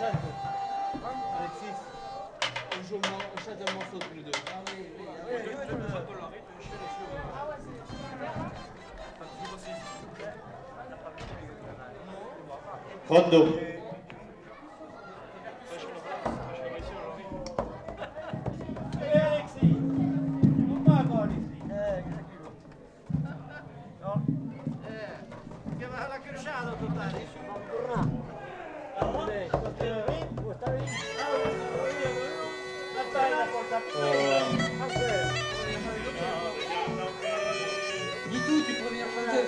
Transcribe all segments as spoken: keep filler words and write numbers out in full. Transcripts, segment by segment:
chante. Alexis, on joue, on chante un morceau tous les deux. Rondo. Dis tout, tu peux venir chanter.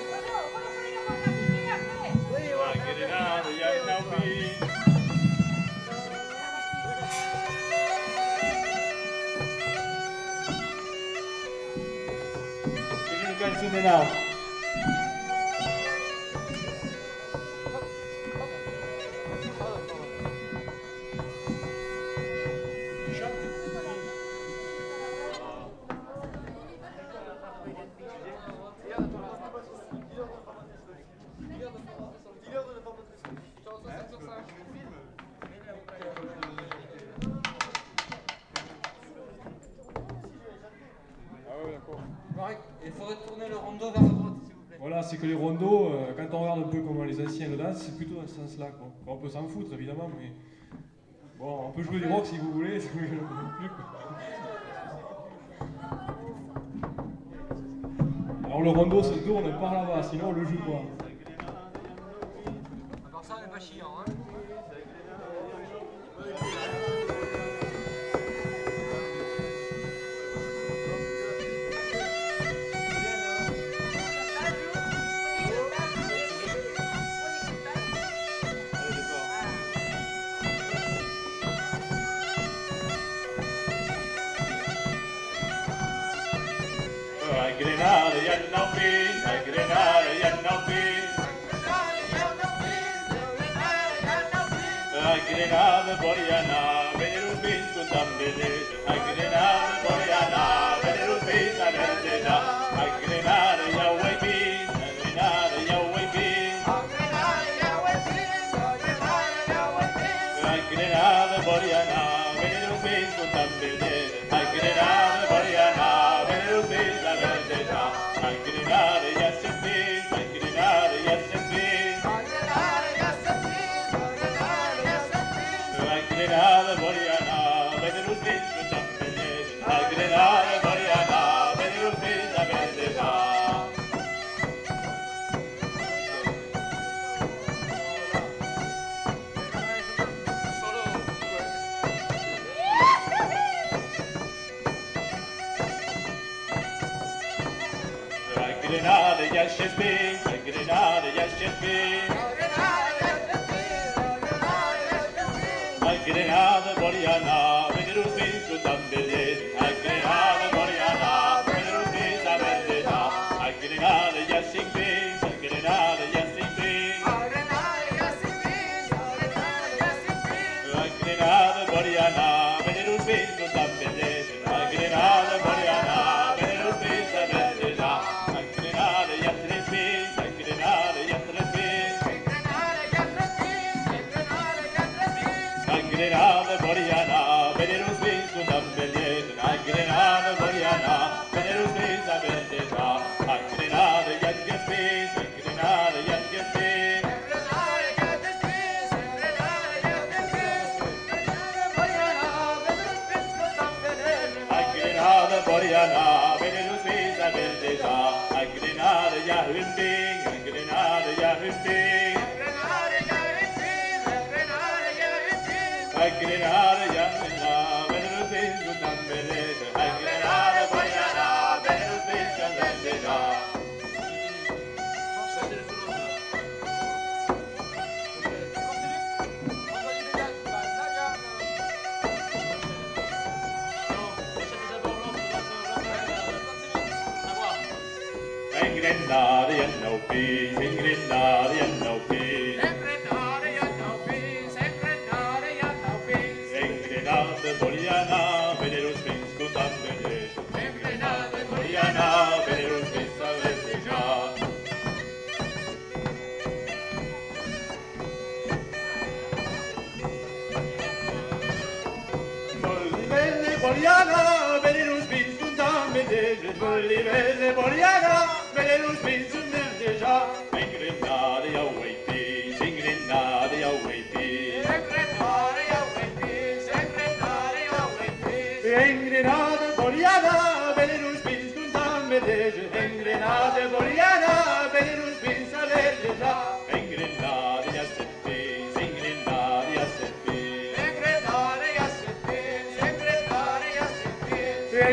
Now. Il faudrait tourner le rondo vers la droite, s'il vous plaît. Voilà, c'est que les rondos, euh, quand on regarde un peu comment les anciens le dansent, c'est plutôt dans ce sens-là. Quoi. On peut s'en foutre, évidemment, mais bon, on peut jouer du rock si vous voulez, ça ne plus. Alors le rondo se tourne par là-bas, sinon on le joue pas. À part ça, on n'est pas chiant, hein. Grenade, ya no pisa, Grenade, ya no pisa. Grenade, Boriana, venirus bis con tambelez. Grenade, Boriana, venirus bis a verdena. Grenade, ya way bis, Grenade, ya way bis. Grenade, Boriana, venirus bis con tambelez. Grenade, Boriana, venirus bis a verdena. Grenade, ya se bis, Grenade, ya se bis. Grenade, Boriana, venirus bis con tambelez. Grenade, Boriana, venirus bis a verdena. Grenade, ja się śpi, Grenade, ja się śpi. Grenade, Boriana, venirus bis con tambelez. Grenade, Boriana, venirus bis a verdena. Grenade, ja się śpi, Grenade, ja się śpi. Grenade, Boriana, venirus bis con tambelez. Grenade, Boriana, venirus bis a verdena. Grenade, ja tres bis, Grenade, ja tres bis. Grenade, Boriana, venirus bis con tambelez. Grenade, Boriana, venirus bis a verdena. Grenade, ja tres bis, Grenade, ja tres bis. Grenade, Boriana, venirus bis a verdena. Grenade, ja hunding, Grenade, ja hunding. Grenade, ja hunding, venirus bis con tambelez. Grenade, Boriana, venirus bis a verdena. Grenade, ja no peace, Grenade, ja no peace. Grenade, Boriana, venirus bis con tambelez. Grenade, Boriana, venirus bis a verdena.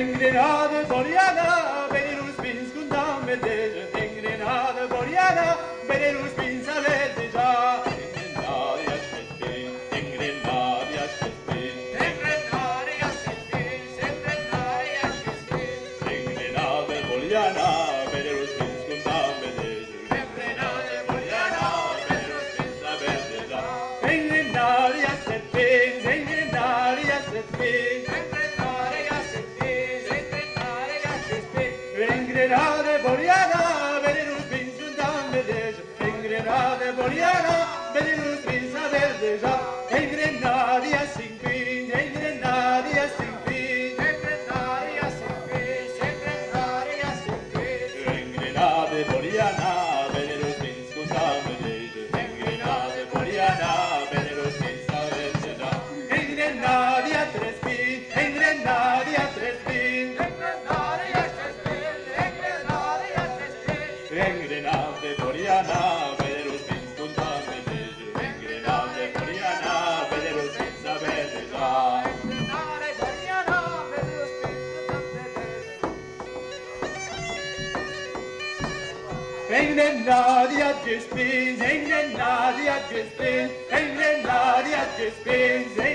En Grenade, Boriana, Benelux, Pins, Kundam, Medege. En Grenade, Boriana, Benelux, Pins, Avet, déjà. En Grenade, Yachespin, en Grenade, Yachespin. En Grenade, Yachespin, en Grenade, Yachespin. En Grenade, Boriana, Benelux, Pins, Kundam, Medege. En Grenade, Boriana, Benelux, Pins, Avet, déjà. En Grenade, Yachespin, en Grenade, Yachespin. En Grenade, Boriana, Benelux, Pins, Kundam, Medege. En Grenade, Boriana, Benelux, Pins, Avet, déjà. En Grenade, Yachespin, en Grenade, Yachespin. En Grenade, Yachespin, en Grenade, Yachespin. En Grenade, Boriana, Benelux, Pins, Kundam, Medege. En Grenade, Boriana, Benelux, Pins, Avet, déjà. En Grenade, Yachespin, en Grenade, Yachespin. En Grenade, Boriana, Benelux, Pins, Kundam, Medege. En Grenade, Boriana, Benelux, Pins, Avet, déjà. En Grenade, Yachespin, en Grenade, Yachespin. En Grenade, Yachespin, en